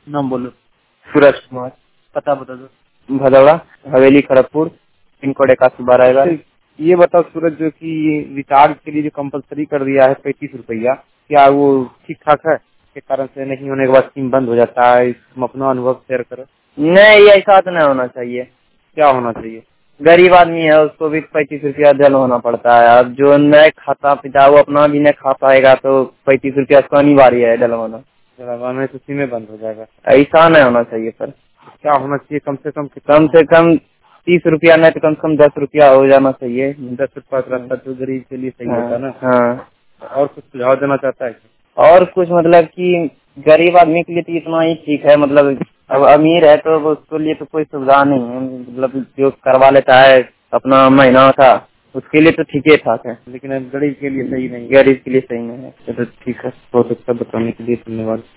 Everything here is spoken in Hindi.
नाम बोलो। सूरज कुमार, पता बता दो। भदौड़ा, हवेली, खड़गपुर, पिन कोड 8112। ये बताओ सूरज, जो कि ये रिचार्ज के लिए जो कंपलसरी कर दिया है 35 रुपया, क्या वो ठीक ठाक है? के कारण से नहीं होने के बाद सिम बंद हो जाता है। तुम अपना अनुभव शेयर करो। नहीं, ये ऐसा तो नहीं होना चाहिए। क्या होना चाहिए? गरीब आदमी है, उसको भी 35 रुपया जल होना पड़ता है। अब जो नहीं खाता पिता वो अपना भी नहीं खा पाएगा तो 35 रुपया उसको अनिवार्य है डलवाना। डलवाने से सिमें बंद हो जाएगा। ऐसा नहीं होना चाहिए सर। क्या होना चाहिए? कम से कम कम से कम 30 रुपया नहीं तो कम से कम 10 रुपया हो जाना चाहिए। 10 रुपया का रास्ता तो गरीब के लिए सही होता है ना। हाँ। और कुछ सुझाव देना चाहता है? और कुछ मतलब कि गरीब आदमी के लिए तो इतना ही ठीक है। मतलब अब अमीर है तो उसके लिए तो कोई सुविधा नहीं है। मतलब जो करवा लेता है अपना महीना का, उसके लिए तो ठीक ही ठाक है, लेकिन अब गरीब के लिए सही नहीं है। गरीब के लिए सही नहीं है। चलो ठीक है, बहुत अच्छा बताने के लिए धन्यवाद।